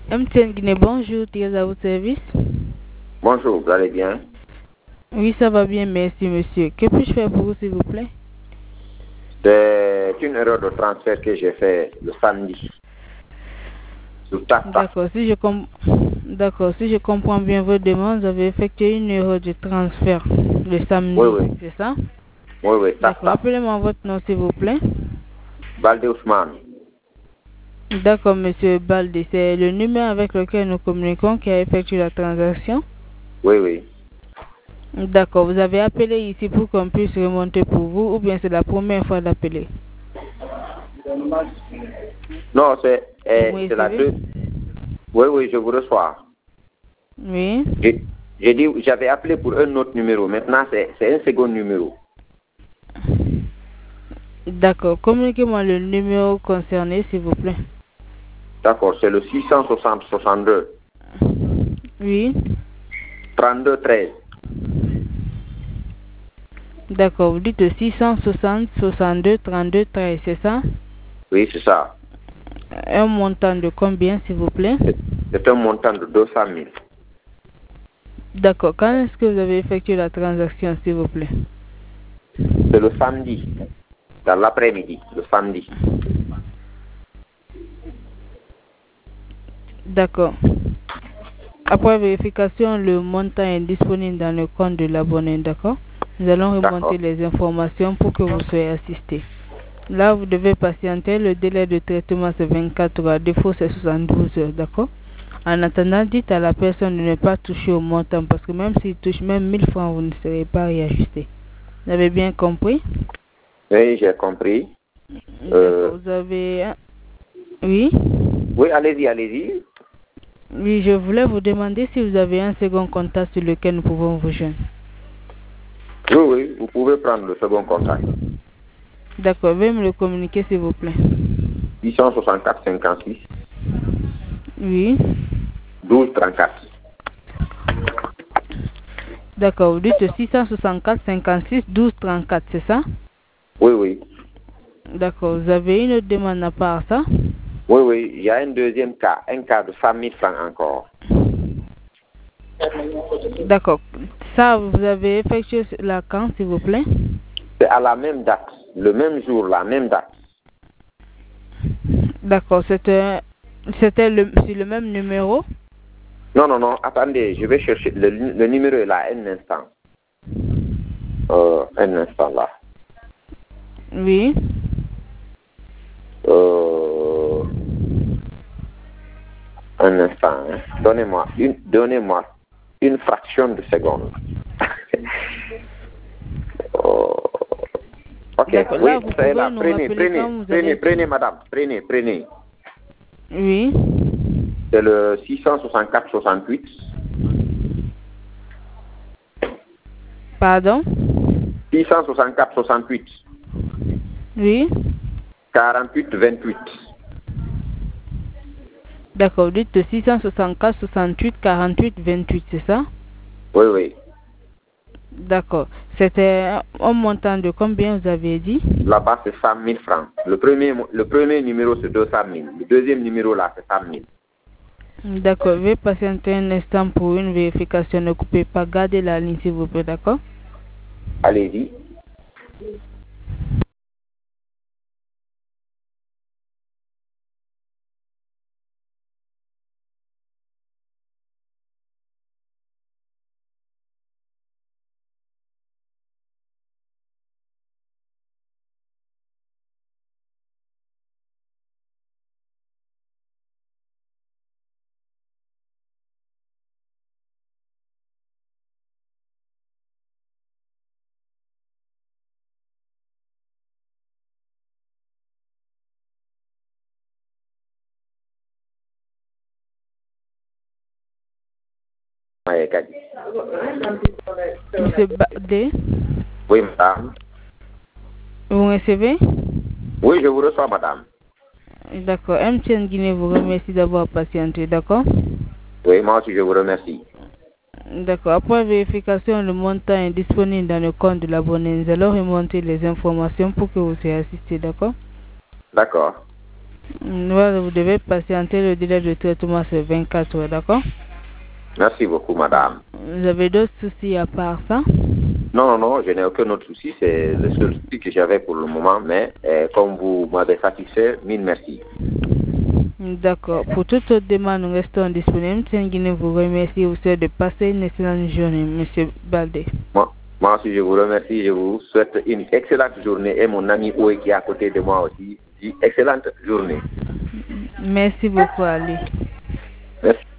MTN Guinée, bonjour, Thérèse à votre service. Bonjour, vous allez bien? Oui, ça va bien, merci monsieur. Que puis-je faire pour vous, s'il vous plaît? C'est une erreur de transfert que j'ai fait le samedi. D'accord, si je comprends bien votre demande, vous avez effectué une erreur de transfert le samedi, Oui. c'est ça? Oui, D'accord, appelez-moi votre nom, s'il vous plaît. Balde Ousmane. D'accord, monsieur Balde, c'est le numéro avec lequel nous communiquons qui a effectué la transaction? Oui. D'accord, vous avez appelé ici pour qu'on puisse remonter pour vous ou bien c'est la première fois d'appeler? Non, c'est la deuxième. Oui, je vous reçois. Oui. J'ai dit, j'avais appelé pour un autre numéro. Maintenant, c'est un second numéro. D'accord, communiquez-moi le numéro concerné, s'il vous plaît. D'accord, c'est le 660-62. Oui. 32-13. D'accord, vous dites 660-62-32-13, c'est ça? Oui, c'est ça. Un montant de combien, s'il vous plaît? C'est un montant de 200 000. D'accord, quand est-ce que vous avez effectué la transaction, s'il vous plaît? C'est le samedi, dans l'après-midi, le samedi. D'accord. Après vérification, le montant est disponible dans le compte de l'abonné, d'accord? Nous allons remonter les informations pour que vous soyez assisté. Là, vous devez patienter. Le délai de traitement, c'est 24 heures. À défaut, c'est 72 heures, d'accord? En attendant, dites à la personne de ne pas toucher au montant parce que même s'il touche même 1000 francs, vous ne serez pas réajusté. Vous avez bien compris? Oui, j'ai compris. Vous avez... Oui? Oui, allez-y. Oui, je voulais vous demander si vous avez un second contact sur lequel nous pouvons vous joindre. Oui, vous pouvez prendre le second contact. D'accord, veuillez me le communiquer, s'il vous plaît. 664-56. Oui. 12-34. D'accord, vous dites 664-56-12-34, c'est ça? Oui. D'accord, vous avez une autre demande à part ça? Oui, il y a un deuxième cas, un cas de 100 000 francs encore. D'accord, ça vous avez effectué la quand, s'il vous plaît? C'est à la même date, le même jour, la même date. D'accord, c'était sur le même numéro? Non, attendez, je vais chercher, le numéro est là, un instant. Un instant là. Oui. Un instant, hein. Donnez-moi une fraction de seconde. Ok, d'accord, là, vous pouvez là. nous rappeler quand vous allez... Prenez, madame, prenez. Oui. C'est le 664-68. Pardon? 664-68. Oui. 48-28. D'accord, vous dites 664-68-48-28, c'est ça? Oui. D'accord. C'était un montant de combien vous avez dit? Là-bas, c'est 100 000 francs. Le premier numéro, c'est 200 000. Le deuxième numéro, là, c'est 100 000. D'accord. Veuillez patienter un instant pour une vérification. Ne coupez pas. Gardez la ligne, s'il vous plaît, d'accord? Allez-y. Monsieur Badé, Oui, madame. vous recevez? Oui, je vous reçois, madame. D'accord. MTN Guinée vous remercie d'avoir patienté, d'accord? Oui, moi aussi, je vous remercie. D'accord. Après vérification, le montant est disponible dans le compte de l'abonné. Nous allons remonter les informations pour que vous soyez assisté, d'accord? D'accord. Voilà, vous devez patienter, le délai de traitement c'est 24 heures, d'accord? Merci beaucoup, madame. Vous avez d'autres soucis à part ça? Non, je n'ai aucun autre souci. C'est le seul souci que j'avais pour le moment. Mais comme vous m'avez satisfait, mille merci. D'accord. Pour toute autre demande, nous restons disponibles. Tiens, vous remercie et vous souhaite de passer une excellente journée, Monsieur Baldé. Moi aussi, je vous remercie. Je vous souhaite une excellente journée. Et mon ami Oé qui est à côté de moi aussi dit excellente journée. Merci beaucoup, Ali. Merci.